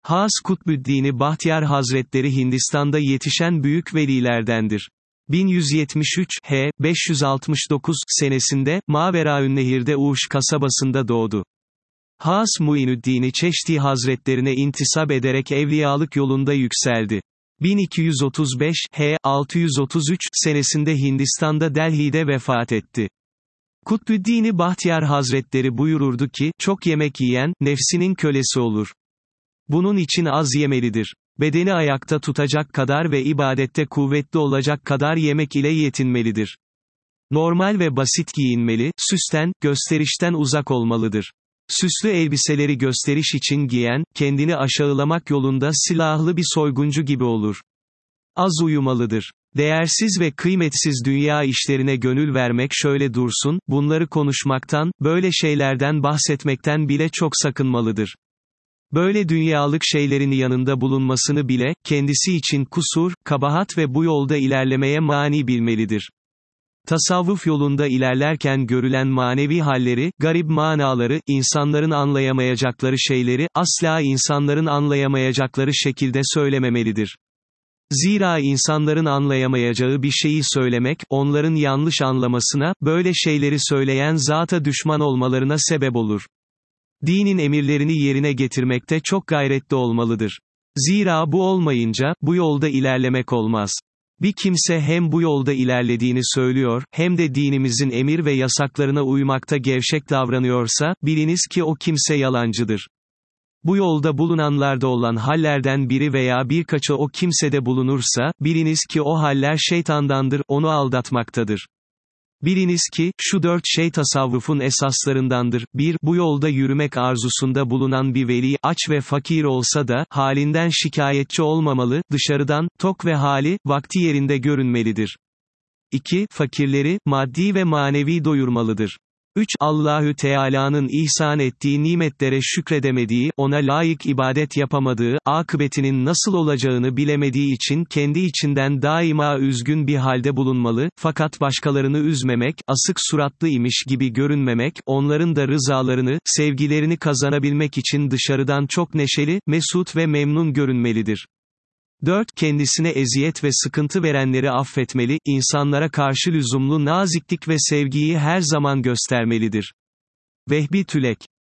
Has Kutbüddin Bahtiyar Hazretleri Hindistan'da yetişen büyük velilerdendir. 1173 569 senesinde, Maveraünnehir'de Uş kasabasında doğdu. Has Muinüddin Çeşti Hazretlerine intisap ederek evliyalık yolunda yükseldi. 1235 633 senesinde Hindistan'da Delhi'de vefat etti. Kutbüddin Bahtiyar Hazretleri buyururdu ki, çok yemek yiyen, nefsinin kölesi olur. Bunun için az yemelidir. Bedeni ayakta tutacak kadar ve ibadette kuvvetli olacak kadar yemek ile yetinmelidir. Normal ve basit giyinmeli, süsten, gösterişten uzak olmalıdır. Süslü elbiseleri gösteriş için giyen, kendini aşağılamak yolunda silahlı bir soyguncu gibi olur. Az uyumalıdır. Değersiz ve kıymetsiz dünya işlerine gönül vermek şöyle dursun, bunları konuşmaktan, böyle şeylerden bahsetmekten bile çok sakınmalıdır. Böyle dünyalık şeylerin yanında bulunmasını bile, kendisi için kusur, kabahat ve bu yolda ilerlemeye mani bilmelidir. Tasavvuf yolunda ilerlerken görülen manevi halleri, garip manaları, insanların anlayamayacakları şeyleri, asla insanların anlayamayacakları şekilde söylememelidir. Zira insanların anlayamayacağı bir şeyi söylemek, onların yanlış anlamasına, böyle şeyleri söyleyen zata düşman olmalarına sebep olur. Dinin emirlerini yerine getirmekte çok gayretli olmalıdır. Zira bu olmayınca, bu yolda ilerlemek olmaz. Bir kimse hem bu yolda ilerlediğini söylüyor, hem de dinimizin emir ve yasaklarına uymakta gevşek davranıyorsa, biliniz ki o kimse yalancıdır. Bu yolda bulunanlarda olan hallerden biri veya birkaçı o kimsede bulunursa, biliniz ki o haller şeytandandır, onu aldatmaktadır. Biliniz ki, şu 4 şey tasavvufun esaslarındandır. 1. Bu yolda yürümek arzusunda bulunan bir veli, aç ve fakir olsa da, halinden şikayetçi olmamalı, dışarıdan, tok ve hali, vakti yerinde görünmelidir. 2. Fakirleri, maddi ve manevi doyurmalıdır. 3. Allahü Teala'nın ihsan ettiği nimetlere şükredemediği, ona layık ibadet yapamadığı, akıbetinin nasıl olacağını bilemediği için kendi içinden daima üzgün bir halde bulunmalı, fakat başkalarını üzmemek, asık suratlı imiş gibi görünmemek, onların da rızalarını, sevgilerini kazanabilmek için dışarıdan çok neşeli, mesut ve memnun görünmelidir. 4. Kendisine eziyet ve sıkıntı verenleri affetmeli, insanlara karşı lüzumlu naziklik ve sevgiyi her zaman göstermelidir. Vehbi Tülek